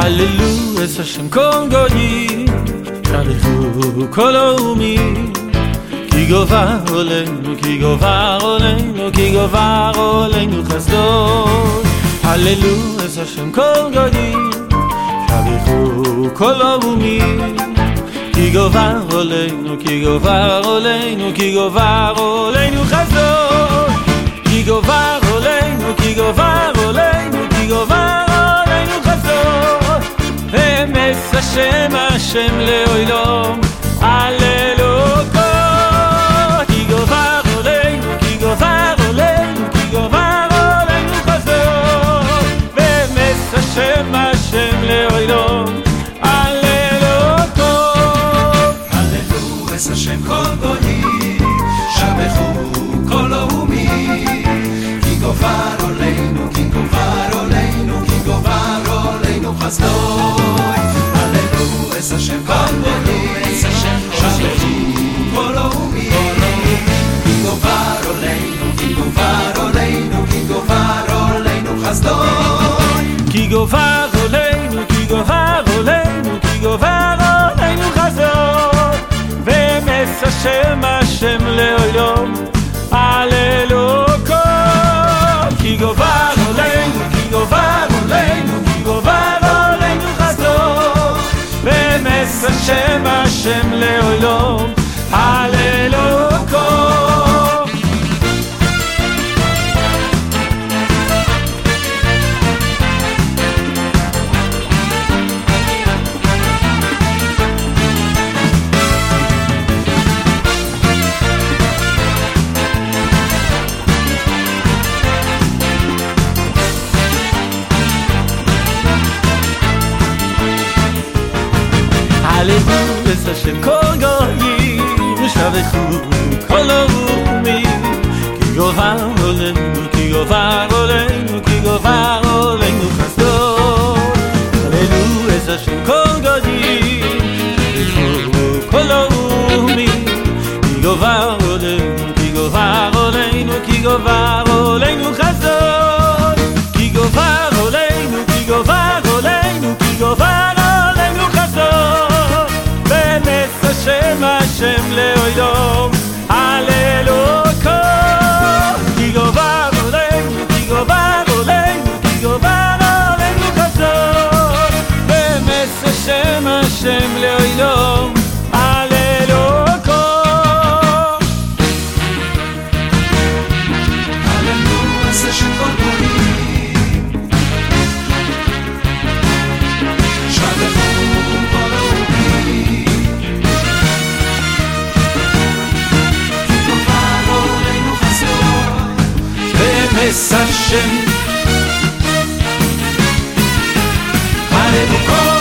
הללו את השם כל גויים, שבחו כל האומים, כי גובר עלינו, כי גובר עלינו, כי גובר עלינו חסדו. הללו את השם כל גויים, שבחו כל האומים, כי גובר עלינו, כי גובר עלינו, כי גובר עלינו חסדו. כי גובר עלינו, כי גובר עלינו, כי גובר עלינו חסדו. אמס השם השם לעולם, הללוהו. כי גובר עלינו, כי גובר עלינו, כי גובר עלינו חסדו. אמס השם השם לעולם, הללוהו. הללו את השם כל גויים, שבחו כל האומים, כי גובר עלינו, כי גובר עלינו, כי גובר עלינו חסדו. הללו את השם כל גויים, שבחו כל האומים, כי גובר עלינו, כי גובר עלינו, כי גובר עלינו חסדו. כי גובר עלינו, כי גובר עלינו, כי גובר עלינו חסדו. ואמס השם השם לעולם, הללוהו. כי גובר עלינו, כי גובר עלינו, כי גובר עלינו חסדו. ואמס השם השם לעולם, הללוהו. הללו את השם כל גויים, שבחו כל האומים, כי גובר עלינו, כי גובר עלינו, כי גובר עלינו חסדו. הללו את השם כל גויים, שבחו כל האומים, כי גובר עלינו, כי גובר עלינו, כי גובר עלינו חסדו. כי גובר עלינו, כי גובר עלינו, כי גובר עלינו חסדו. השם השם לעולם, הללוהו. כי גובר עלינו, כי גובר עלינו, כי גובר עלינו חסדו. אמס השם השם לעולם, הללוהו. הללו את השם כל גויים, שבחו כל האומים, אמס השם, הללוהו.